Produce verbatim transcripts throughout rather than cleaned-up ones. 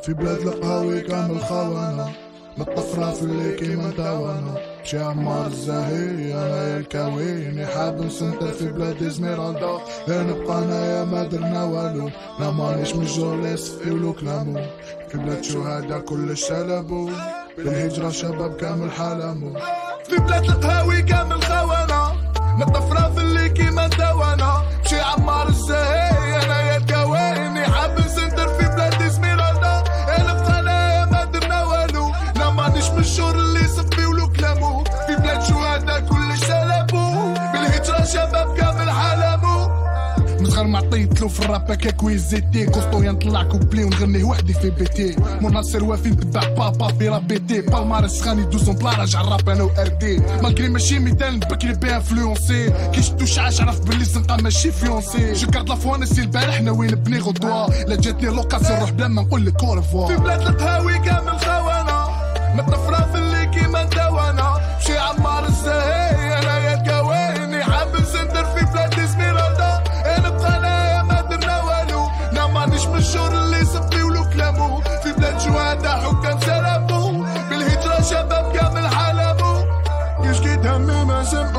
في بلاد القهاوي كامل خونة متطفرة في اللي كيما نتاوانا مشي عمار الزاهي انا يا الكويني حاب نسنتر في بلاد ازميرالدا لا نبقى انايا ما درنا والو لا مانيش من جوليس يولو كلامو في بلاد شهداء كلش سلبو بالهجرة شباب كامل حلمو في بلاد القهاوي كامل خونة متطفرة في اللي كيما نتاوانا مشي عمار الزاهي انا يا الكويني حاب نسنتر في بلاد ازميرالدا لا نبقى انايا ما درنا والو لا مانيش من الشهر اللي صفي ولو كلامو في بلاد شهداء كلش سلبو بالهجرة شباب كامل حلمو مصغر معطيتلو في الراب هكا كويزيتي كوستو ينطلع كوبلي ونغنيه وحدي في بيتي مناصر وافي نتبع بابا في رابيتي بالمارس خاني دوزون بلا راجع الراب انا واردي مالكري ماشي مثال بكري بي انفلونسي كي شتو شعاش عرف بلي الزنقه ماشي فيونسي جو كارد لافوانسي البارح ناوي نبني غدوه لا جاتني لوكاسيون نروح بلا ما نقول لك اورفوا في بلاد القهاوي كامل خونه متطفره في اللي كيما نتاوانا مشي عمار الزاهي انا يا الكويني حاب نسندر في بلاد ازميرالدا نبقى انايا ما درنا والو لا مانيش من الشهر اللي صفي ولو كلامو في بلاد شهداء حكام سلبو بالهجرة شباب كامل حلبو كيش كي تهمي ما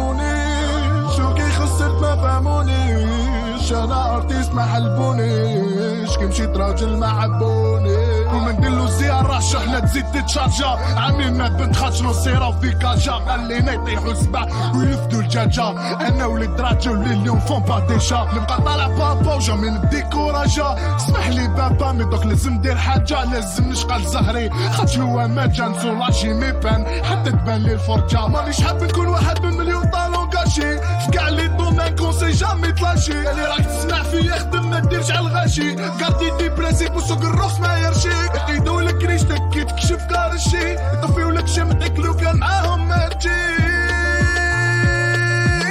سمعونيش وكي خسرت ما فهمونيش انا ارتيست ما حلبونيش كي مشيت راجل ما حبونيش ومندلو زيارة شحنة تزيد تتشارجا عاملين ما بنت خاطشنو سيرا في كاجا خلينا يطيحو السبع ويفدو الجاجا انا وليد راجل ولي اليوم فون با ديشا نبقى طالع بابا وجامي نديكوراجا اسمح لي بابا مي دوك لازم ندير حاجة لازم نشغل زهري خاطش هو ما جا نسولاجي ميبان حتى تبان لي الفرجة مانيش حاب نكون واحد من مليون طالون كاشي فكاع لي دومين كونسي جامي تلاشي اللي راك تسمع فيه يخدم ما ديرش على الغاشي كاردي دي برينسيپ وسوق الروس ما يرشي يقيدوا لك ريشتك كي تكشف كارشي يطفيو لك شمتك لو كان معاهم ما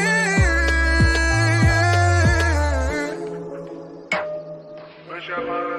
تجي